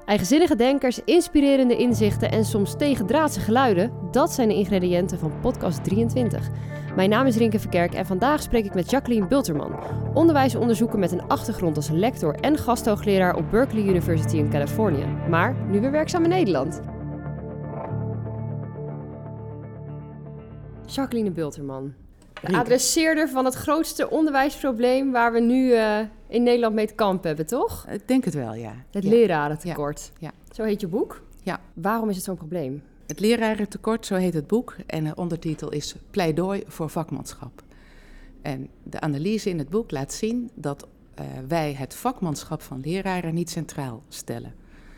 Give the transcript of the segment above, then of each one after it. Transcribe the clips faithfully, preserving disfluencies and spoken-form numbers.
Eigenzinnige denkers, inspirerende inzichten en soms tegendraadse geluiden, dat zijn de ingrediënten van podcast drieëntwintig. Mijn naam is Rinke Verkerk en vandaag spreek ik met Jacqueline Bulterman, onderwijsonderzoeker met een achtergrond als lector en gasthoogleraar op Berkeley University in Californië, maar nu weer werkzaam in Nederland. Jacqueline Bulterman, de adresseerder van het grootste onderwijsprobleem waar we nu uh, in Nederland mee te kampen hebben, toch? Ik denk het wel, ja. Het ja. lerarentekort. Ja. Ja. Zo heet je boek. Ja. Waarom is het zo'n probleem? Het lerarentekort, zo heet het boek. En de ondertitel is Pleidooi voor vakmanschap. En de analyse in het boek laat zien dat uh, wij het vakmanschap van leraren niet centraal stellen.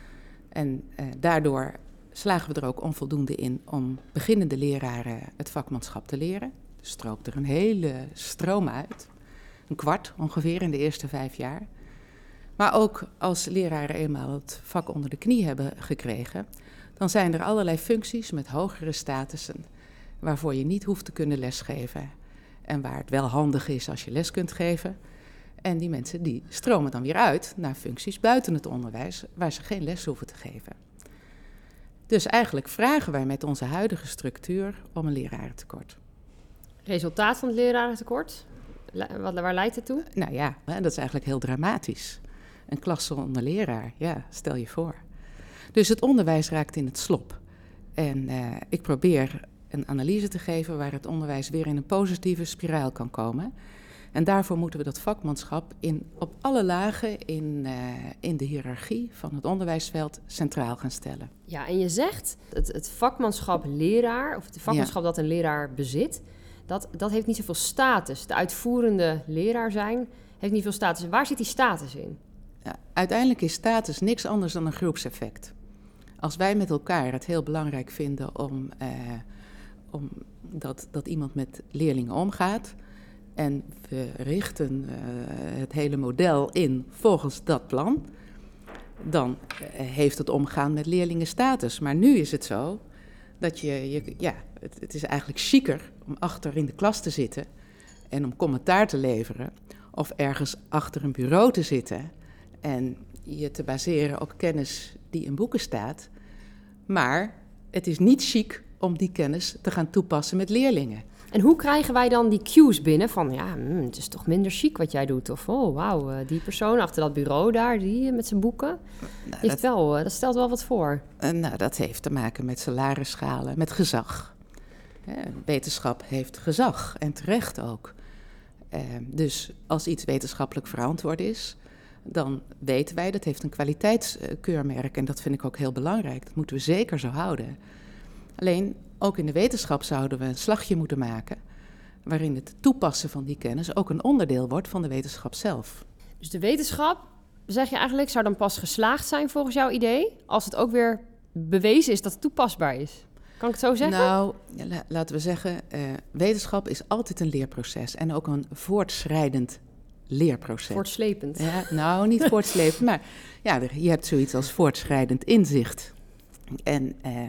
En uh, daardoor slagen we er ook onvoldoende in om beginnende leraren het vakmanschap te leren. Er stroomt er een hele stroom uit. Een kwart ongeveer in de eerste vijf jaar. Maar ook als leraren eenmaal het vak onder de knie hebben gekregen, dan zijn er allerlei functies met hogere statussen waarvoor je niet hoeft te kunnen lesgeven. En waar het wel handig is als je les kunt geven. En die mensen die stromen dan weer uit naar functies buiten het onderwijs waar ze geen les hoeven te geven. Dus eigenlijk vragen wij met onze huidige structuur om een lerarentekort. Resultaat van het lerarentekort? Wat, waar leidt het toe? Nou ja, dat is eigenlijk heel dramatisch. Een klas zonder leraar, ja, stel je voor. Dus het onderwijs raakt in het slop. En uh, ik probeer een analyse te geven waar het onderwijs weer in een positieve spiraal kan komen. En daarvoor moeten we dat vakmanschap in, op alle lagen in, uh, in de hiërarchie van het onderwijsveld centraal gaan stellen. Ja, en je zegt het, het vakmanschap leraar, of het vakmanschap ja. dat een leraar bezit, dat, dat heeft niet zoveel status. De uitvoerende leraar zijn heeft niet veel status. Waar zit die status in? Ja, uiteindelijk is status niks anders dan een groepseffect. Als wij met elkaar het heel belangrijk vinden om, uh, om dat, dat iemand met leerlingen omgaat en we richten uh, het hele model in volgens dat plan, dan uh, heeft het omgaan met leerlingen status. Maar nu is het zo dat je, je ja, het, het is eigenlijk chiquer om achter in de klas te zitten en om commentaar te leveren of ergens achter een bureau te zitten en je te baseren op kennis die in boeken staat. Maar het is niet chic om die kennis te gaan toepassen met leerlingen. En hoe krijgen wij dan die cues binnen van, ja, mm, het is toch minder chic wat jij doet? Of, oh, wauw, die persoon achter dat bureau daar, die met zijn boeken, nou, heeft dat, wel, dat stelt wel wat voor. Uh, nou, dat heeft te maken met salarisschalen, met gezag. Uh, wetenschap heeft gezag en terecht ook. Uh, dus als iets wetenschappelijk verantwoord is, dan weten wij, dat heeft een kwaliteitskeurmerk en dat vind ik ook heel belangrijk. Dat moeten we zeker zo houden. Alleen, ook in de wetenschap zouden we een slagje moeten maken waarin het toepassen van die kennis ook een onderdeel wordt van de wetenschap zelf. Dus de wetenschap, zeg je eigenlijk, zou dan pas geslaagd zijn volgens jouw idee als het ook weer bewezen is dat het toepasbaar is? Kan ik het zo zeggen? Nou, la- laten we zeggen, uh, wetenschap is altijd een leerproces en ook een voortschrijdend leerproces. Voortslepend. Ja, nou, niet voortslepend, maar ja, je hebt zoiets als voortschrijdend inzicht. En uh,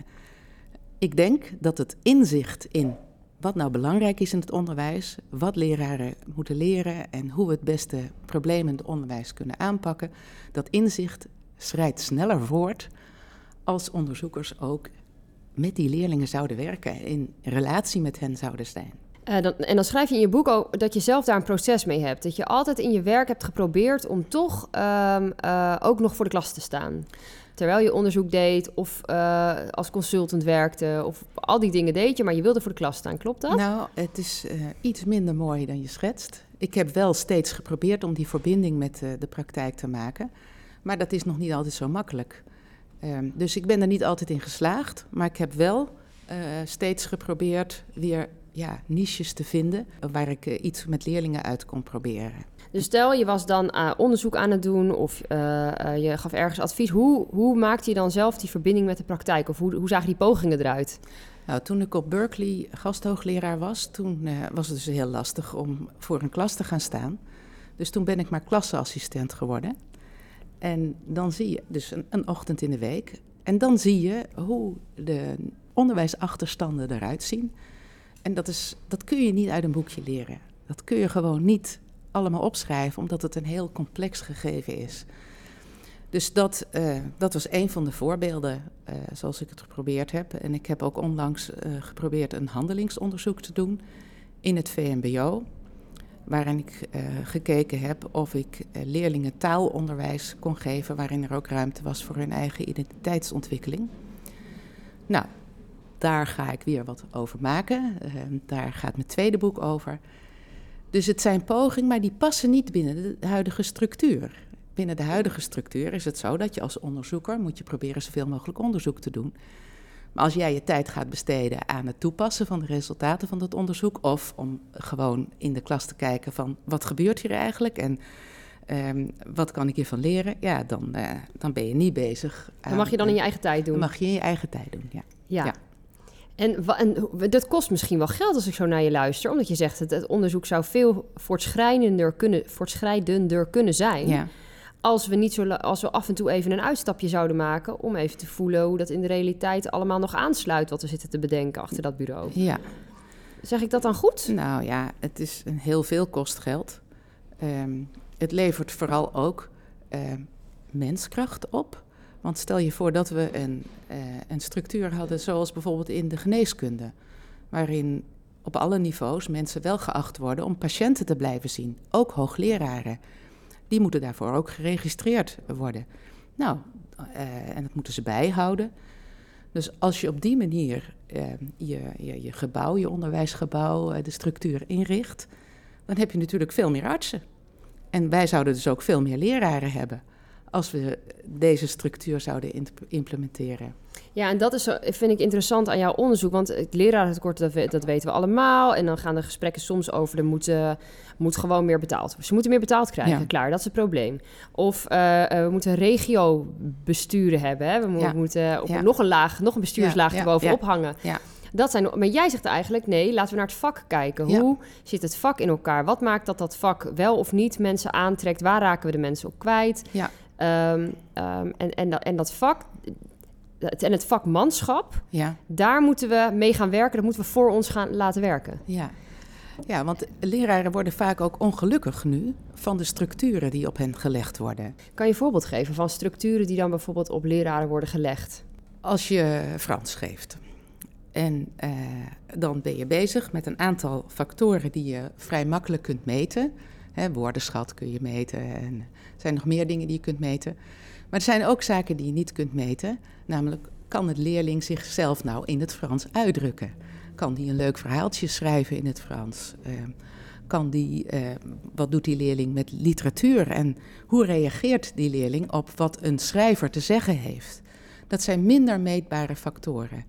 ik denk dat het inzicht in wat nou belangrijk is in het onderwijs, wat leraren moeten leren en hoe we het beste problemen in het onderwijs kunnen aanpakken, dat inzicht schrijdt sneller voort als onderzoekers ook met die leerlingen zouden werken, in relatie met hen zouden zijn. Uh, dan, en dan schrijf je in je boek ook dat je zelf daar een proces mee hebt. Dat je altijd in je werk hebt geprobeerd om toch um, uh, ook nog voor de klas te staan. Terwijl je onderzoek deed of uh, als consultant werkte of al die dingen deed je, maar je wilde voor de klas staan. Klopt dat? Nou, het is uh, iets minder mooi dan je schetst. Ik heb wel steeds geprobeerd om die verbinding met uh, de praktijk te maken. Maar dat is nog niet altijd zo makkelijk. Um, dus ik ben er niet altijd in geslaagd. Maar ik heb wel uh, steeds geprobeerd weer ja, niches te vinden waar ik uh, iets met leerlingen uit kon proberen. Dus stel, je was dan uh, onderzoek aan het doen of uh, uh, je gaf ergens advies. Hoe, hoe maakte je dan zelf die verbinding met de praktijk? Of hoe, hoe zagen die pogingen eruit? Nou, toen ik op Berkeley gasthoogleraar was, toen uh, was het dus heel lastig om voor een klas te gaan staan. Dus toen ben ik maar klasseassistent geworden. En dan zie je, dus een, een ochtend in de week, en dan zie je hoe de onderwijsachterstanden eruit zien. En dat, is, dat kun je niet uit een boekje leren. Dat kun je gewoon niet allemaal opschrijven, omdat het een heel complex gegeven is. Dus dat, uh, dat was een van de voorbeelden uh, zoals ik het geprobeerd heb. En ik heb ook onlangs uh, geprobeerd een handelingsonderzoek te doen in het V M B O. Waarin ik uh, gekeken heb of ik uh, leerlingen taalonderwijs kon geven, waarin er ook ruimte was voor hun eigen identiteitsontwikkeling. Nou, daar ga ik weer wat over maken. Uh, daar gaat mijn tweede boek over. Dus het zijn pogingen, maar die passen niet binnen de huidige structuur. Binnen de huidige structuur is het zo dat je als onderzoeker moet je proberen zoveel mogelijk onderzoek te doen. Maar als jij je tijd gaat besteden aan het toepassen van de resultaten van dat onderzoek, of om gewoon in de klas te kijken van wat gebeurt hier eigenlijk en um, wat kan ik hiervan leren, ja, dan, uh, dan ben je niet bezig. Dat mag je dan in je eigen tijd doen? Dat mag je in je eigen tijd doen, ja. Ja. ja. En, en dat kost misschien wel geld als ik zo naar je luister, omdat je zegt dat het onderzoek zou veel voortschrijdender kunnen, voortschrijdender kunnen zijn. Ja. Als we, niet zo, als we af en toe even een uitstapje zouden maken om even te voelen hoe dat in de realiteit allemaal nog aansluit wat we zitten te bedenken achter dat bureau. Ja. Zeg ik dat dan goed? Nou ja, het is een heel veel kost geld. Um, het levert vooral ook uh, menskracht op. Want stel je voor dat we een, uh, een structuur hadden zoals bijvoorbeeld in de geneeskunde, waarin op alle niveaus mensen wel geacht worden om patiënten te blijven zien, ook hoogleraren. Die moeten daarvoor ook geregistreerd worden. Nou, uh, en dat moeten ze bijhouden. Dus als je op die manier uh, je, je, je gebouw, je onderwijsgebouw, uh, de structuur inricht, dan heb je natuurlijk veel meer artsen. En wij zouden dus ook veel meer leraren hebben als we deze structuur zouden implementeren. Ja, en dat is, vind ik interessant aan jouw onderzoek, want het lerarentekort, dat, dat weten we allemaal. En dan gaan de gesprekken soms over, er moet, uh, moet gewoon meer betaald. Ze moeten meer betaald krijgen, ja. Klaar, dat is het probleem. Of uh, uh, we moeten regiobesturen hebben, hè? We mo- ja. moeten op ja. nog een laag, nog een bestuurslaag ja. erbovenop ja. ja. hangen. Ja. Dat zijn, maar jij zegt eigenlijk, nee, laten we naar het vak kijken. Ja. Hoe zit het vak in elkaar? Wat maakt dat dat vak wel of niet mensen aantrekt? Waar raken we de mensen op kwijt? Ja. Um, um, en, en, dat, en dat vak, en het vakmanschap, ja. daar moeten we mee gaan werken. Dat moeten we voor ons gaan laten werken. Ja. ja, want leraren worden vaak ook ongelukkig nu van de structuren die op hen gelegd worden. Kan je een voorbeeld geven van structuren die dan bijvoorbeeld op leraren worden gelegd? Als je Frans geeft en uh, dan ben je bezig met een aantal factoren die je vrij makkelijk kunt meten. Hè, woordenschat kun je meten en er zijn nog meer dingen die je kunt meten. Maar er zijn ook zaken die je niet kunt meten. Namelijk, kan het leerling zichzelf nou in het Frans uitdrukken? Kan die een leuk verhaaltje schrijven in het Frans? Uh, kan die, uh, wat doet die leerling met literatuur? En hoe reageert die leerling op wat een schrijver te zeggen heeft? Dat zijn minder meetbare factoren.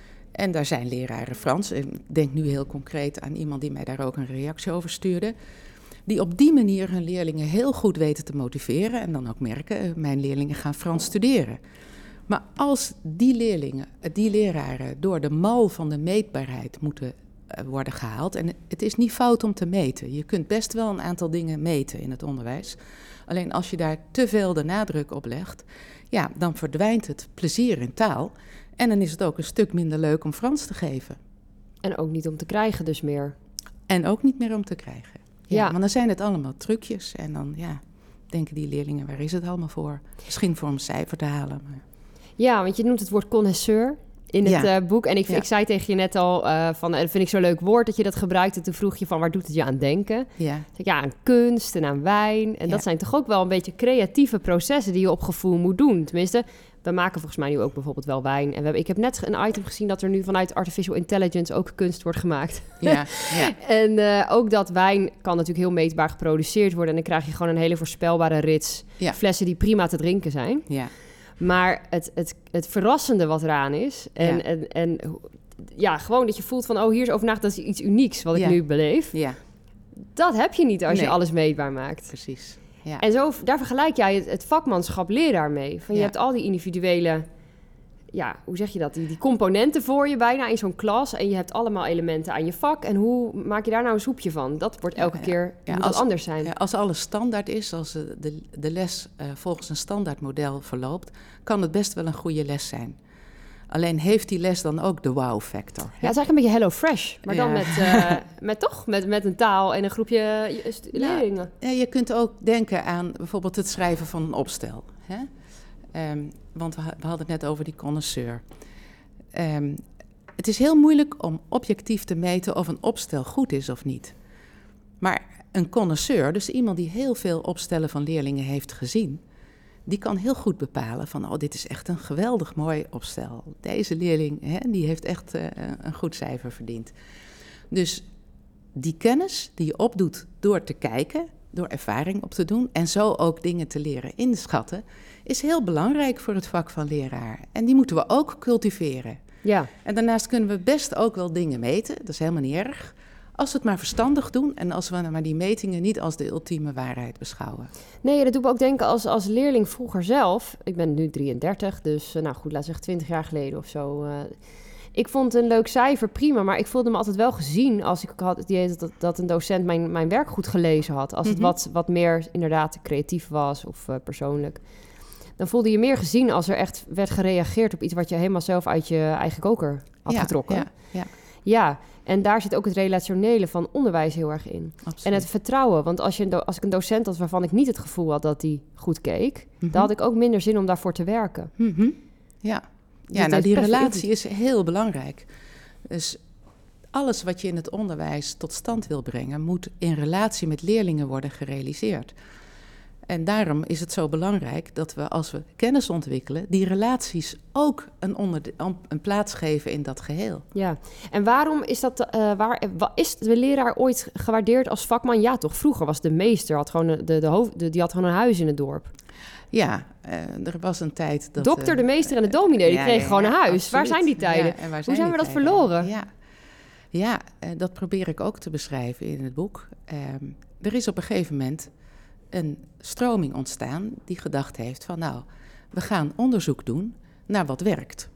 En daar zijn leraren Frans, ik denk nu heel concreet aan iemand die mij daar ook een reactie over stuurde, die op die manier hun leerlingen heel goed weten te motiveren en dan ook merken, mijn leerlingen gaan Frans studeren. Maar als die leerlingen, die leraren door de mal van de meetbaarheid moeten worden gehaald, en het is niet fout om te meten, je kunt best wel een aantal dingen meten in het onderwijs, alleen als je daar te veel de nadruk op legt, ja, dan verdwijnt het plezier in taal en dan is het ook een stuk minder leuk om Frans te geven. En ook niet om te krijgen dus meer. En ook niet meer om te krijgen. Ja, ja. Want dan zijn het allemaal trucjes en dan ja, denken die leerlingen, waar is het allemaal voor? Misschien voor een cijfer te halen. Maar... Ja, want je noemt het woord connoisseur in het ja. uh, boek. En ik, ja. ik zei tegen je net al, uh, van, dat vind ik zo'n leuk woord dat je dat gebruikt. En toen vroeg je van, waar doet het je aan denken? Ja, zeg, ja aan kunst en aan wijn. En ja. dat zijn toch ook wel een beetje creatieve processen die je op gevoel moet doen. Tenminste, we maken volgens mij nu ook bijvoorbeeld wel wijn. En we hebben, ik heb net een item gezien dat er nu vanuit artificial intelligence ook kunst wordt gemaakt. Ja, ja. En uh, ook dat wijn kan natuurlijk heel meetbaar geproduceerd worden. En dan krijg je gewoon een hele voorspelbare rits ja. flessen die prima te drinken zijn. Ja. Maar het, het, het verrassende wat eraan is... En, ja. en, en ja, gewoon dat je voelt van... oh, hier is over nagedacht, dat is iets unieks wat ik ja. nu beleef. Ja. Dat heb je niet als nee. je alles meetbaar maakt. Precies. Ja. En zo, daar vergelijk jij het, het vakmanschap leraar mee. Van, je ja. hebt al die individuele... ja, hoe zeg je dat? Die, die componenten voor je bijna in zo'n klas... en je hebt allemaal elementen aan je vak. En hoe maak je daar nou een soepje van? Dat wordt elke ja, ja. keer ja, moet als, anders zijn. Ja, als alles standaard is, als de, de les uh, volgens een standaard model verloopt... kan het best wel een goede les zijn. Alleen heeft die les dan ook de wow-factor. Ja, het is eigenlijk een beetje Hello Fresh. Maar ja. dan met, uh, met toch? Met, met een taal en een groepje stu- leerlingen. Ja, je kunt ook denken aan bijvoorbeeld het schrijven van een opstel. Hè? Um, want we, we hadden het net over die connoisseur. Um, het is heel moeilijk om objectief te meten of een opstel goed is of niet. Maar een connoisseur, dus iemand die heel veel opstellen van leerlingen heeft gezien, die kan heel goed bepalen van, oh, dit is echt een geweldig mooi opstel. Deze leerling, hè, die heeft echt uh, een goed cijfer verdiend. Dus die kennis die je opdoet door te kijken, door ervaring op te doen en zo ook dingen te leren inschatten, is heel belangrijk voor het vak van leraar. En die moeten we ook cultiveren. Ja. En daarnaast kunnen we best ook wel dingen meten, dat is helemaal niet erg, als we het maar verstandig doen en als we maar die metingen niet als de ultieme waarheid beschouwen. Nee, dat doet me ook denken als, als leerling vroeger zelf. Ik ben nu drieëndertig, dus nou goed, laat zeggen twintig jaar geleden of zo. Uh, ik vond een leuk cijfer prima, maar ik voelde me altijd wel gezien als ik had het idee dat, dat een docent mijn, mijn werk goed gelezen had. Als het mm-hmm. wat, wat meer inderdaad creatief was of uh, persoonlijk. Dan voelde je meer gezien als er echt werd gereageerd op iets wat je helemaal zelf uit je eigen koker had ja, getrokken. Ja, ja. ja, en daar zit ook het relationele van onderwijs heel erg in. Absoluut. En het vertrouwen, want als, je een do- als ik een docent had waarvan ik niet het gevoel had dat die goed keek, mm-hmm. dan had ik ook minder zin om daarvoor te werken. Mm-hmm. Ja, ja nou, die relatie is heel belangrijk. Dus alles wat je in het onderwijs tot stand wil brengen, moet in relatie met leerlingen worden gerealiseerd. En daarom is het zo belangrijk dat we, als we kennis ontwikkelen, die relaties ook een, onderde- een plaats geven in dat geheel. Ja, en waarom is dat, uh, waar, is de leraar ooit gewaardeerd als vakman? Ja, toch? Vroeger was de meester, had gewoon de, de hoofd, de, die had gewoon een huis in het dorp. Ja, uh, er was een tijd dat... Dokter, de meester en de dominee, die ja, kregen ja, gewoon een ja, huis. absoluut. Waar zijn die tijden? Ja, en waar zijn Hoe zijn we dat tijden? verloren? Ja, ja uh, dat probeer ik ook te beschrijven in het boek. Uh, er is op een gegeven moment een stroming ontstaan die gedacht heeft van, nou, we gaan onderzoek doen naar wat werkt.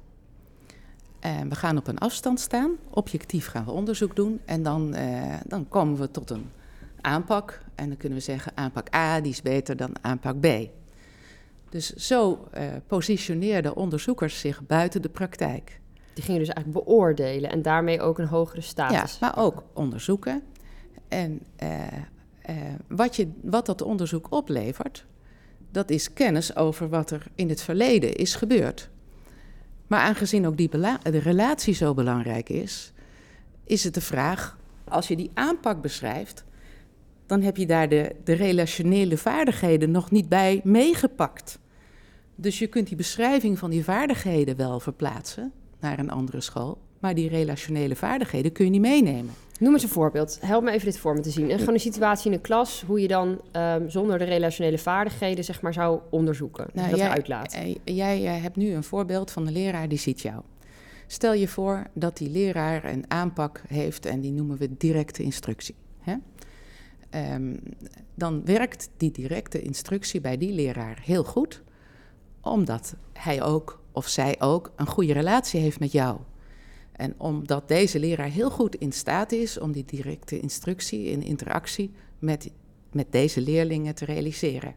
En we gaan op een afstand staan, objectief gaan we onderzoek doen en dan, uh, dan komen we tot een aanpak. En dan kunnen we zeggen, aanpak A, die is beter dan aanpak B. Dus zo uh, positioneerden onderzoekers zich buiten de praktijk. Die gingen dus eigenlijk beoordelen en daarmee ook een hogere status. Ja, maar ook onderzoeken. En uh, uh, wat, je, wat dat onderzoek oplevert, dat is kennis over wat er in het verleden is gebeurd. Maar aangezien ook die bela- de relatie zo belangrijk is, is het de vraag, als je die aanpak beschrijft, dan heb je daar de, de relationele vaardigheden nog niet bij meegepakt. Dus je kunt die beschrijving van die vaardigheden wel verplaatsen naar een andere school, maar die relationele vaardigheden kun je niet meenemen. Noem eens een voorbeeld. Help me even dit voor me te zien. En gewoon een situatie in een klas, hoe je dan um, zonder de relationele vaardigheden zeg maar zou onderzoeken. Nou, dat jij, uitlaat. Uh, jij uh, hebt nu een voorbeeld van een leraar die ziet jou. Stel je voor dat die leraar een aanpak heeft en die noemen we directe instructie. Hè? Um, dan werkt die directe instructie bij die leraar heel goed, omdat hij ook of zij ook een goede relatie heeft met jou. En omdat deze leraar heel goed in staat is om die directe instructie in interactie met, met deze leerlingen te realiseren.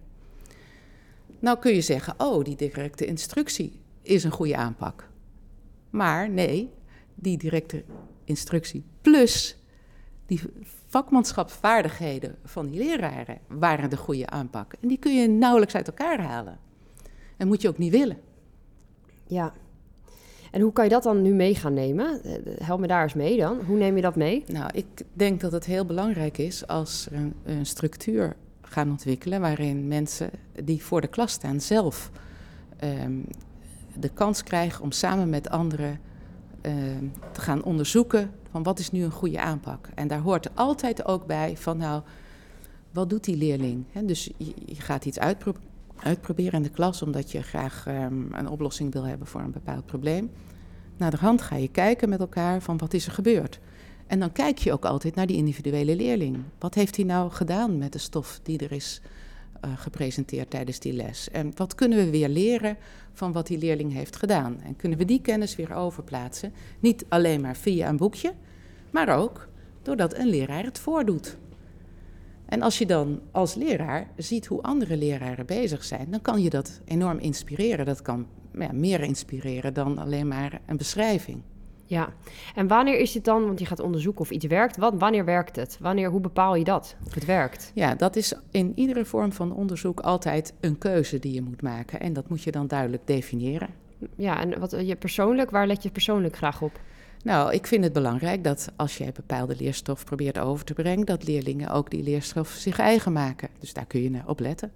Nou kun je zeggen, oh, die directe instructie is een goede aanpak. Maar nee, die directe instructie plus die vakmanschapsvaardigheden van die leraren waren de goede aanpak. En die kun je nauwelijks uit elkaar halen. En moet je ook niet willen. Ja. En hoe kan je dat dan nu mee gaan nemen? Help me daar eens mee dan. Hoe neem je dat mee? Nou, ik denk dat het heel belangrijk is als er een, een structuur gaan ontwikkelen waarin mensen die voor de klas staan zelf um, de kans krijgen om samen met anderen um, te gaan onderzoeken van wat is nu een goede aanpak. En daar hoort er altijd ook bij van nou, wat doet die leerling? He, dus je, je gaat iets uitpro- uitproberen in de klas omdat je graag um, een oplossing wil hebben voor een bepaald probleem. Naderhand ga je kijken met elkaar van wat is er gebeurd. En dan kijk je ook altijd naar die individuele leerling. Wat heeft hij nou gedaan met de stof die er is uh, gepresenteerd tijdens die les? En wat kunnen we weer leren van wat die leerling heeft gedaan? En kunnen we die kennis weer overplaatsen? Niet alleen maar via een boekje, maar ook doordat een leraar het voordoet. En als je dan als leraar ziet hoe andere leraren bezig zijn, dan kan je dat enorm inspireren. Dat kan ja, meer inspireren dan alleen maar een beschrijving. Ja, en wanneer is het dan, want je gaat onderzoeken of iets werkt, wat, wanneer werkt het? Wanneer, hoe bepaal je dat, of het werkt? Ja, dat is in iedere vorm van onderzoek altijd een keuze die je moet maken. En dat moet je dan duidelijk definiëren. Ja, en wat je persoonlijk, waar let je persoonlijk graag op? Nou, ik vind het belangrijk dat als je bepaalde leerstof probeert over te brengen, dat leerlingen ook die leerstof zich eigen maken. Dus daar kun je op letten.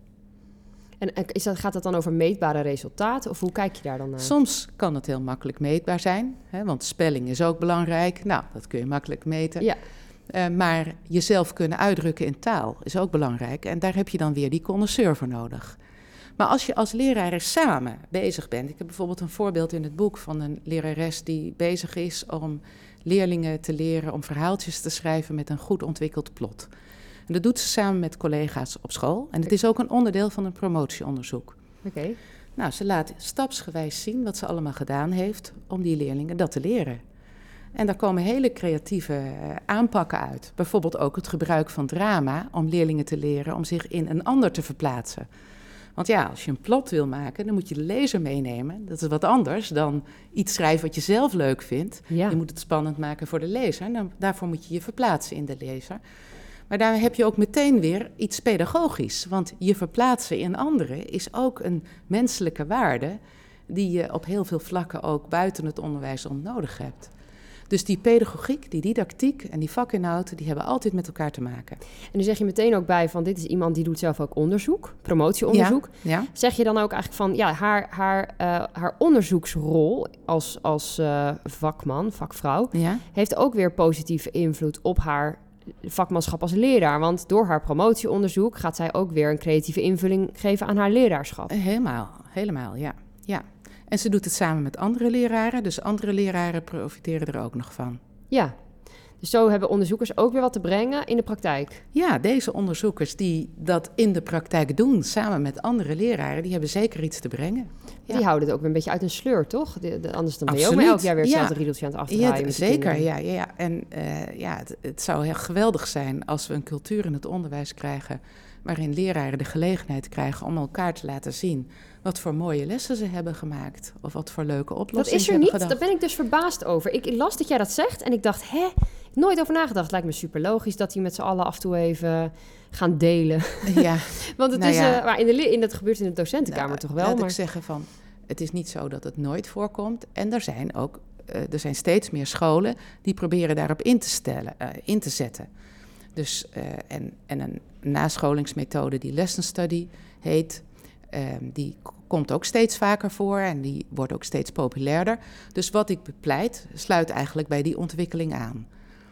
En is dat, gaat dat dan over meetbare resultaten of hoe kijk je daar dan naar? Soms kan het heel makkelijk meetbaar zijn, hè, want spelling is ook belangrijk. Nou, dat kun je makkelijk meten. Ja. Uh, maar jezelf kunnen uitdrukken in taal is ook belangrijk. En daar heb je dan weer die connoisseur voor nodig. Maar als je als leraren samen bezig bent... Ik heb bijvoorbeeld een voorbeeld in het boek van een lerares die bezig is om leerlingen te leren om verhaaltjes te schrijven met een goed ontwikkeld plot. En dat doet ze samen met collega's op school. En het is ook een onderdeel van een promotieonderzoek. Oké. Okay. Nou, ze laat stapsgewijs zien wat ze allemaal gedaan heeft om die leerlingen dat te leren. En daar komen hele creatieve uh, aanpakken uit. Bijvoorbeeld ook het gebruik van drama om leerlingen te leren om zich in een ander te verplaatsen. Want ja, als je een plot wil maken, dan moet je de lezer meenemen. Dat is wat anders dan iets schrijven wat je zelf leuk vindt. Ja. Je moet het spannend maken voor de lezer. Nou, daarvoor moet je je verplaatsen in de lezer. Maar daar heb je ook meteen weer iets pedagogisch. Want je verplaatsen in anderen is ook een menselijke waarde die je op heel veel vlakken ook buiten het onderwijs om nodig hebt. Dus die pedagogiek, die didactiek en die vakinhoud, die hebben altijd met elkaar te maken. En dan zeg je meteen ook bij van dit is iemand die doet zelf ook onderzoek, promotieonderzoek. Ja, ja. Zeg je dan ook eigenlijk van ja, haar, haar, uh, haar onderzoeksrol als, als uh, vakman, vakvrouw, ja. heeft ook weer positieve invloed op haar vakmanschap als leraar. Want door haar promotieonderzoek gaat zij ook weer een creatieve invulling geven aan haar leraarschap. Helemaal, helemaal, ja. ja. En ze doet het samen met andere leraren, dus andere leraren profiteren er ook nog van. Ja, dus zo hebben onderzoekers ook weer wat te brengen in de praktijk. Ja, deze onderzoekers die dat in de praktijk doen, samen met andere leraren, die hebben zeker iets te brengen. Ja. Die houden het ook weer een beetje uit een sleur, toch? De, de, anders dan ben je ook maar elk jaar weer hetzelfde ja. riedeltje aan het afdraaien. Ja, zeker, ja, ja, ja. En uh, ja, het, het zou heel geweldig zijn als we een cultuur in het onderwijs krijgen waarin leraren de gelegenheid krijgen om elkaar te laten zien wat voor mooie lessen ze hebben gemaakt of wat voor leuke oplossingen ze hebben gedacht. Dat is er niet, daar ben ik dus verbaasd over. Ik las dat jij dat zegt en ik dacht, hè, nooit over nagedacht. Het lijkt me super logisch dat die met z'n allen af en toe even gaan delen. Ja. Want het nou is, ja. uh, maar in de, in dat gebeurt in de docentenkamer nou, toch wel. Laat maar... ik zeggen van, het is niet zo dat het nooit voorkomt. En er zijn ook, uh, er zijn steeds meer scholen die proberen daarop in te stellen, uh, in te zetten. Dus, uh, en, en een nascholingsmethode die lesson study heet, uh, die k- komt ook steeds vaker voor en die wordt ook steeds populairder. Dus wat ik bepleit, sluit eigenlijk bij die ontwikkeling aan.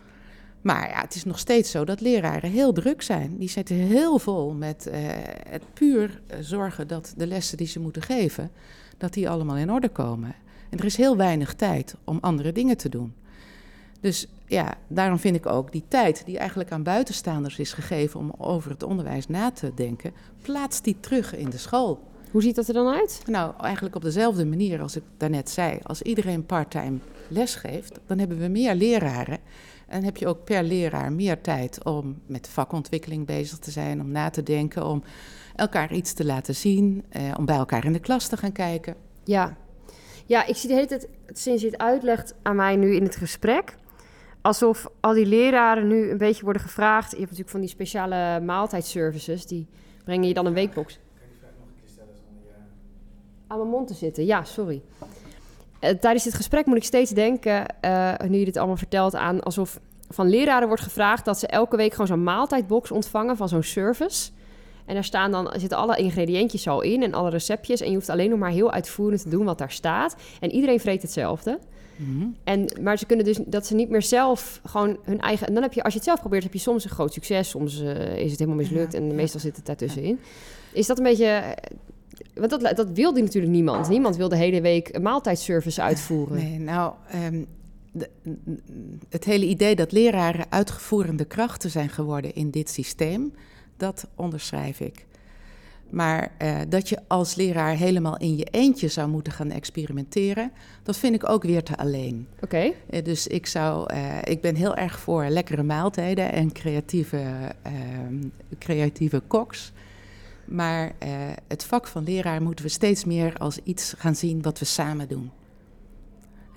Maar ja, het is nog steeds zo dat leraren heel druk zijn. Die zitten heel vol met uh, het puur uh, zorgen dat de lessen die ze moeten geven, dat die allemaal in orde komen. En er is heel weinig tijd om andere dingen te doen. Dus ja, daarom vind ik ook die tijd die eigenlijk aan buitenstaanders is gegeven om over het onderwijs na te denken, plaats die terug in de school. Hoe ziet dat er dan uit? Nou, eigenlijk op dezelfde manier als ik daarnet zei. Als iedereen part-time les geeft, dan hebben we meer leraren. En heb je ook per leraar meer tijd om met vakontwikkeling bezig te zijn, om na te denken, om elkaar iets te laten zien, eh, om bij elkaar in de klas te gaan kijken. Ja, ja ik zie de hele tijd, sinds je het uitlegt aan mij nu in het gesprek, alsof al die leraren nu een beetje worden gevraagd. Je hebt natuurlijk van die speciale maaltijdservices, die brengen je dan een weekbox. Kan je die vraag nog een keer stellen zonder je aan mijn mond te zitten? Ja, sorry. Uh, tijdens dit gesprek moet ik steeds denken, uh, nu je dit allemaal vertelt, aan alsof van leraren wordt gevraagd dat ze elke week gewoon zo'n maaltijdbox ontvangen van zo'n service. En daar staan dan, zitten alle ingrediëntjes al in en alle receptjes. En je hoeft alleen nog maar heel uitvoerend te doen wat daar staat. En iedereen vreet hetzelfde. Mm-hmm. En, maar ze kunnen dus dat ze niet meer zelf gewoon hun eigen. En dan heb je, als je het zelf probeert, heb je soms een groot succes. Soms uh, is het helemaal mislukt ja, en ja. meestal zit het daartussenin. Is dat een beetje. Want dat, dat wilde natuurlijk niemand. Niemand wil de hele week een maaltijdservice uitvoeren. Nee, nou, um, de, het hele idee dat leraren uitvoerende krachten zijn geworden in dit systeem, dat onderschrijf ik. Maar uh, dat je als leraar helemaal in je eentje zou moeten gaan experimenteren, dat vind ik ook weer te alleen. Oké. Okay. Uh, dus ik zou, uh, ik ben heel erg voor lekkere maaltijden en creatieve, uh, creatieve koks. Maar uh, het vak van leraar moeten we steeds meer als iets gaan zien wat we samen doen.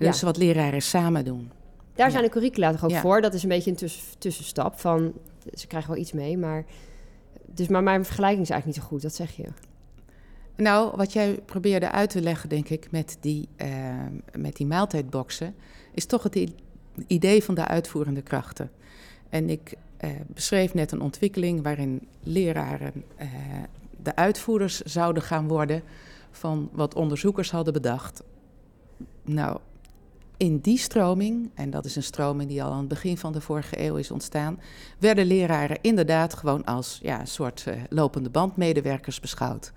Dus ja. wat leraren samen doen. Daar ja. zijn de curricula toch ook ja. voor. Dat is een beetje een tuss- tussenstap van... Ze krijgen wel iets mee, maar... Dus, maar mijn vergelijking is eigenlijk niet zo goed, dat zeg je. Nou, wat jij probeerde uit te leggen, denk ik, met die, uh, met die maaltijdboxen... is toch het i- idee van de uitvoerende krachten. En ik uh, beschreef net een ontwikkeling waarin leraren uh, de uitvoerders zouden gaan worden... van wat onderzoekers hadden bedacht. Nou, in die stroming, en dat is een stroming die al aan het begin van de vorige eeuw is ontstaan... werden leraren inderdaad gewoon als ja, een soort uh, lopende bandmedewerkers beschouwd.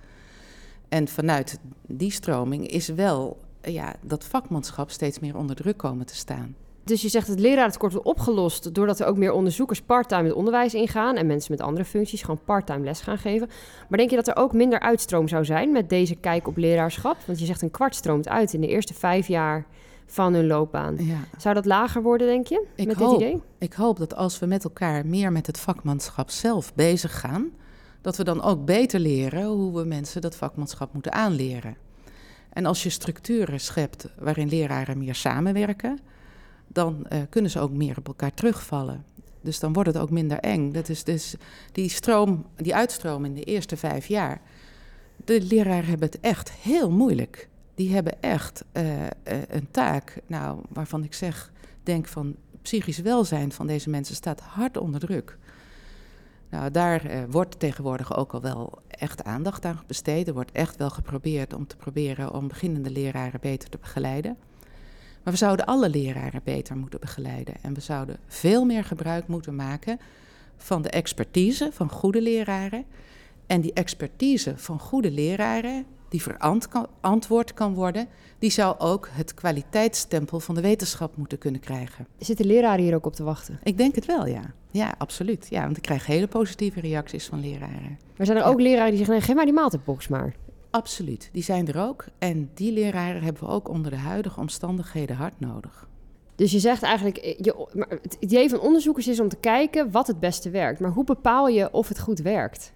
En vanuit die stroming is wel ja, dat vakmanschap steeds meer onder druk komen te staan. Dus je zegt dat het lerarentekort wordt opgelost... doordat er ook meer onderzoekers part-time het onderwijs ingaan... en mensen met andere functies gewoon part-time les gaan geven. Maar denk je dat er ook minder uitstroom zou zijn met deze kijk op leraarschap? Want je zegt een kwart stroomt uit in de eerste vijf jaar van hun loopbaan. Ja. Zou dat lager worden, denk je, Ik met hoop, dit idee? Ik hoop dat als we met elkaar meer met het vakmanschap zelf bezig gaan... dat we dan ook beter leren hoe we mensen dat vakmanschap moeten aanleren. En als je structuren schept waarin leraren meer samenwerken... dan uh, kunnen ze ook meer op elkaar terugvallen. Dus dan wordt het ook minder eng. Dat is dus die stroom, die uitstroom in de eerste vijf jaar... de leraren hebben het echt heel moeilijk. Die hebben echt uh, uh, een taak, nou, waarvan ik zeg, denk van... psychisch welzijn van deze mensen staat hard onder druk. Nou, daar uh, wordt tegenwoordig ook al wel echt aandacht aan besteed. Er wordt echt wel geprobeerd om te proberen om beginnende leraren beter te begeleiden. Maar we zouden alle leraren beter moeten begeleiden. En we zouden veel meer gebruik moeten maken van de expertise van goede leraren. En die expertise van goede leraren, die verantwoord kan worden... die zou ook het kwaliteitsstempel van de wetenschap moeten kunnen krijgen. Zitten leraren hier ook op te wachten? Ik denk het wel, ja. Ja, absoluut. Ja, want ik krijg hele positieve reacties van leraren. Maar zijn er ja. ook leraren die zeggen... nee, geef maar die maaltijdbox maar. Absoluut, die zijn er ook. En die leraren hebben we ook onder de huidige omstandigheden hard nodig. Dus je zegt eigenlijk... Je, maar het idee van onderzoekers is om te kijken wat het beste werkt. Maar hoe bepaal je of het goed werkt?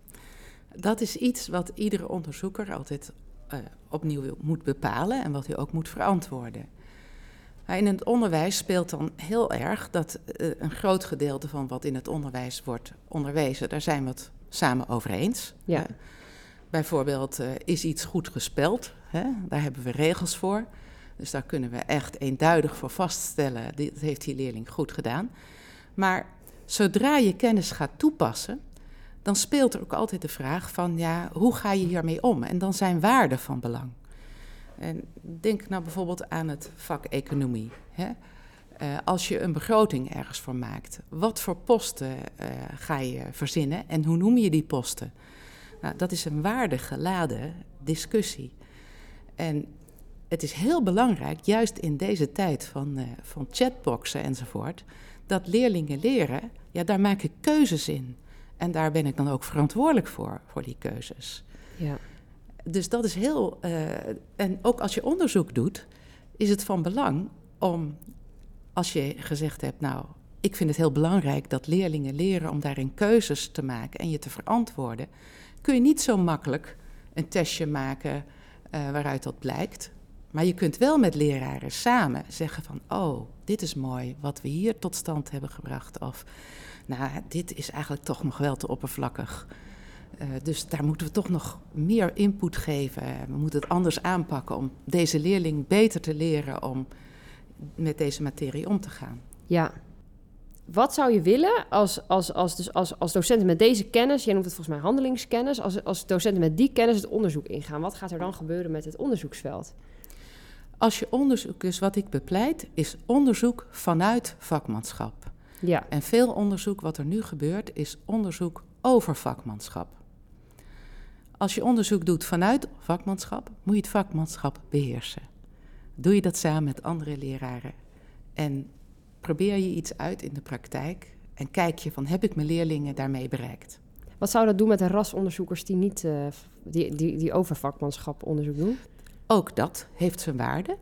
Dat is iets wat iedere onderzoeker altijd uh, opnieuw moet bepalen... en wat hij ook moet verantwoorden. Maar in het onderwijs speelt dan heel erg dat uh, een groot gedeelte van wat in het onderwijs wordt onderwezen... daar zijn we het samen over eens. Ja. Uh, bijvoorbeeld, uh, is iets goed gespeld? Hè? Daar hebben we regels voor. Dus daar kunnen we echt eenduidig voor vaststellen... dat heeft die leerling goed gedaan. Maar zodra je kennis gaat toepassen... dan speelt er ook altijd de vraag van, ja, hoe ga je hiermee om? En dan zijn waarden van belang. En denk nou bijvoorbeeld aan het vak economie. Hè? Uh, als je een begroting ergens voor maakt, wat voor posten uh, ga je verzinnen en hoe noem je die posten? Nou, dat is een waardegeladen discussie. En het is heel belangrijk, juist in deze tijd van, uh, van chatboxen enzovoort, dat leerlingen leren, ja, daar maak ik keuzes in. En daar ben ik dan ook verantwoordelijk voor, voor die keuzes. Ja. Dus dat is heel... Uh, en ook als je onderzoek doet, is het van belang om... Als je gezegd hebt, nou, ik vind het heel belangrijk dat leerlingen leren om daarin keuzes te maken en je te verantwoorden, kun je niet zo makkelijk een testje maken uh, waaruit dat blijkt. Maar je kunt wel met leraren samen zeggen van, oh, dit is mooi wat we hier tot stand hebben gebracht. Of, nou, dit is eigenlijk toch nog wel te oppervlakkig. Uh, dus daar moeten we toch nog meer input geven. We moeten het anders aanpakken om deze leerling beter te leren om met deze materie om te gaan. Ja. Wat zou je willen als, als, als, dus als, als docenten met deze kennis, jij noemt het volgens mij handelingskennis, als, als docenten met die kennis het onderzoek ingaan, wat gaat er dan gebeuren met het onderzoeksveld? Als je onderzoek, dus wat ik bepleit, is onderzoek vanuit vakmanschap. Ja. En veel onderzoek wat er nu gebeurt, is onderzoek over vakmanschap. Als je onderzoek doet vanuit vakmanschap, moet je het vakmanschap beheersen. Doe je dat samen met andere leraren en probeer je iets uit in de praktijk en kijk je van, heb ik mijn leerlingen daarmee bereikt? Wat zou dat doen met de rasonderzoekers die niet uh, die, die, die over vakmanschap onderzoek doen? Ook dat heeft zijn waarde.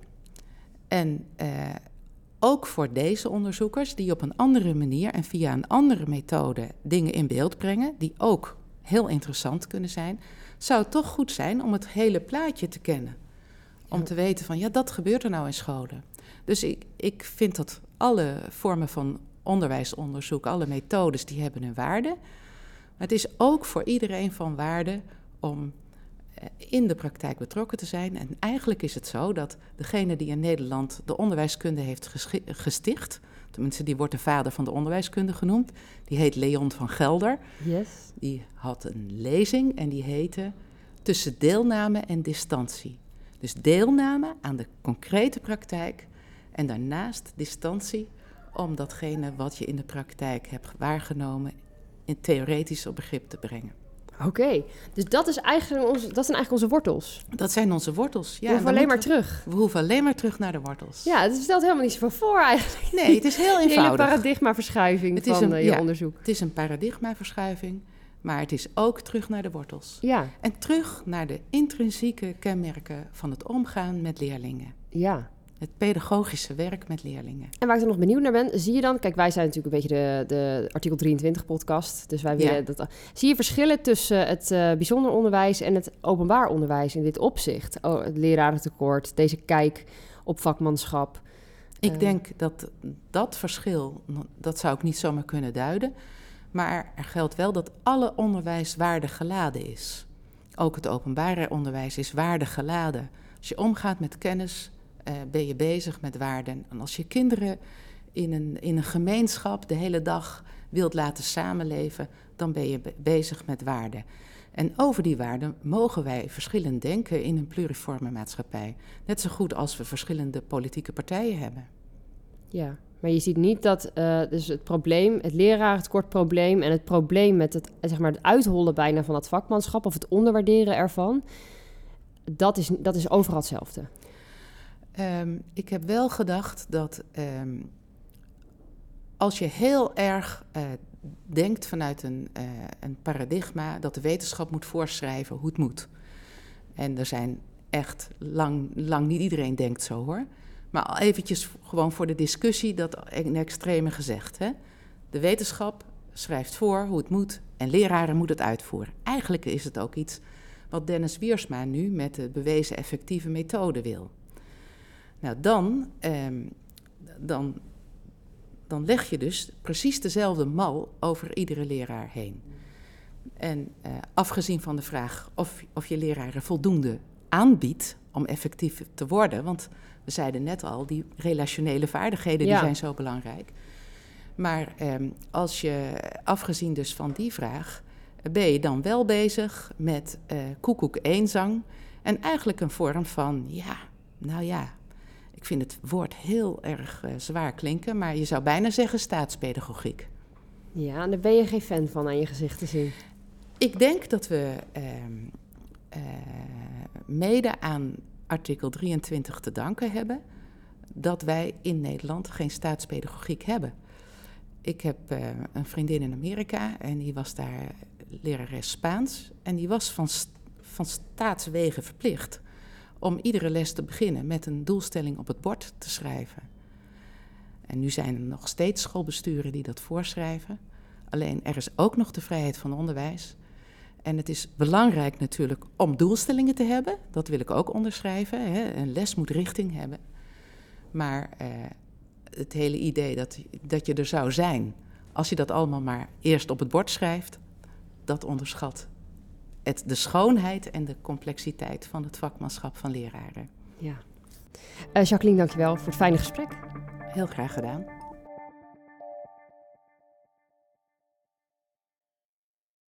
En uh, ook voor deze onderzoekers die op een andere manier en via een andere methode dingen in beeld brengen, die ook heel interessant kunnen zijn, zou het toch goed zijn om het hele plaatje te kennen. Om ja. te weten van, ja, dat gebeurt er nou in scholen. Dus ik, ik vind dat alle vormen van onderwijsonderzoek, alle methodes, die hebben hun waarde. Maar het is ook voor iedereen van waarde om in de praktijk betrokken te zijn. En eigenlijk is het zo dat degene die in Nederland de onderwijskunde heeft geschi- gesticht... tenminste, die wordt de vader van de onderwijskunde genoemd. Die heet Leon van Gelder. Yes. Die had een lezing en die heette Tussen deelname en distantie. Dus deelname aan de concrete praktijk en daarnaast distantie om datgene wat je in de praktijk hebt waargenomen in theoretisch op begrip te brengen. Oké, okay. Dus dat, is eigenlijk onze, dat zijn eigenlijk onze wortels. Dat zijn onze wortels. Ja, we hoeven alleen maar we, terug. We hoeven alleen maar terug naar de wortels. Ja, het stelt helemaal niet zoveel voor eigenlijk. Nee, het is heel eenvoudig. Een hele paradigmaverschuiving het is van een, uh, je ja, onderzoek. Het is een paradigmaverschuiving, maar het is ook terug naar de wortels. Ja. En terug naar de intrinsieke kenmerken van het omgaan met leerlingen. Ja. Het pedagogische werk met leerlingen. En waar ik dan nog benieuwd naar ben, zie je dan... Kijk, wij zijn natuurlijk een beetje de, de artikel drieëntwintig podcast. Dus wij willen ja. dat... Zie je verschillen tussen het uh, bijzonder onderwijs en het openbaar onderwijs in dit opzicht? Oh, het lerarentekort, deze kijk op vakmanschap. Ik uh, denk dat dat verschil, dat zou ik niet zomaar kunnen duiden. Maar er geldt wel dat alle onderwijs waardegeladen is. Ook het openbare onderwijs is waardegeladen. Als je omgaat met kennis... Uh, ben je bezig met waarden. En als je kinderen in een, in een gemeenschap de hele dag wilt laten samenleven, dan ben je be- bezig met waarden. En over die waarden mogen wij verschillend denken in een pluriforme maatschappij. Net zo goed als we verschillende politieke partijen hebben. Ja, maar je ziet niet dat uh, dus het probleem, het lerarentekortprobleem en het probleem met het, zeg maar, het uithollen bijna van het vakmanschap of het onderwaarderen ervan, dat is, dat is overal hetzelfde. Um, ik heb wel gedacht dat um, als je heel erg uh, denkt vanuit een, uh, een paradigma dat de wetenschap moet voorschrijven hoe het moet. En er zijn echt lang, lang niet iedereen denkt zo hoor. Maar al eventjes gewoon voor de discussie dat in extreme gezegd. Hè? De wetenschap schrijft voor hoe het moet en leraren moeten het uitvoeren. Eigenlijk is het ook iets wat Dennis Wiersma nu met de bewezen effectieve methode wil. Nou, dan, eh, dan, dan leg je dus precies dezelfde mal over iedere leraar heen. En eh, afgezien van de vraag of, of je leraren voldoende aanbiedt om effectief te worden, want we zeiden net al, die relationele vaardigheden ja. die zijn zo belangrijk. Maar eh, als je, afgezien dus van die vraag, ben je dan wel bezig met uh, koekoek eenzang en eigenlijk een vorm van, ja, nou ja, ik vind het woord heel erg uh, zwaar klinken, maar je zou bijna zeggen staatspedagogiek. Ja, en daar ben je geen fan van aan je gezicht te zien. Ik denk dat we uh, uh, mede aan artikel drieëntwintig te danken hebben dat wij in Nederland geen staatspedagogiek hebben. Ik heb uh, een vriendin in Amerika en die was daar lerares Spaans en die was van, st- van staatswegen verplicht om iedere les te beginnen met een doelstelling op het bord te schrijven. En nu zijn er nog steeds schoolbesturen die dat voorschrijven. Alleen er is ook nog de vrijheid van onderwijs. En het is belangrijk natuurlijk om doelstellingen te hebben. Dat wil ik ook onderschrijven. Hè. Een les moet richting hebben. Maar uh, het hele idee dat, dat je er zou zijn als je dat allemaal maar eerst op het bord schrijft, dat onderschat het, de schoonheid en de complexiteit van het vakmanschap van leraren. Ja. Uh, Jacqueline, dankjewel voor het fijne gesprek. Heel graag gedaan.